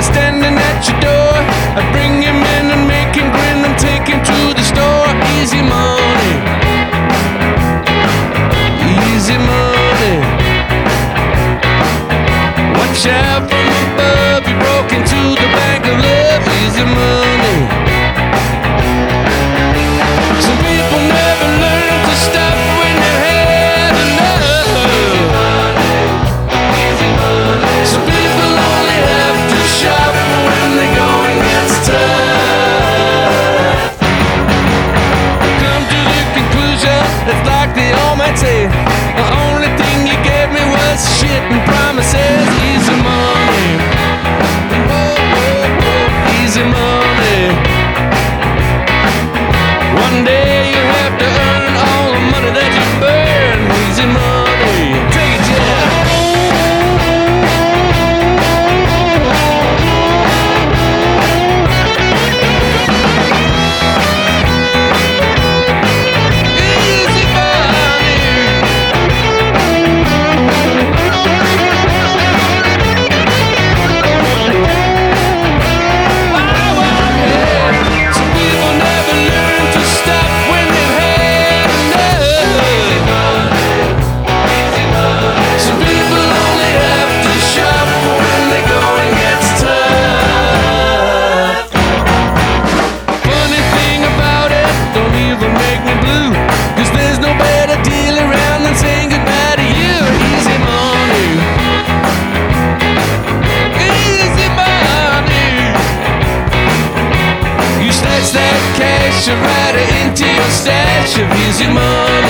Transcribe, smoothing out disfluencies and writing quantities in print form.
standing at your door. I bring him in and make him grin and take him to the store. Easy money, easy money. Watch out from above, you broke into the bank of love. Easy money. Some people never learn to stop when they've had enough. Some people only have to shop when the going gets tough. Come to the conclusion, it's like the old man said, the only thing you gave me was shit and promises. Easy money, oh, oh, oh, easy money. One day you have to earn all the money that you burn. Easy money. Take it, Jeff. Easy money. Wow, yeah. Some people never learn to stop when they've had enough. Some people only have to shop when the going gets tough. Funny thing about it, don't even make me blue, 'cause there's no better deal around than saying goodbye to you. Easy money, easy money. You snatch that cash and ride it into your stash of easy money.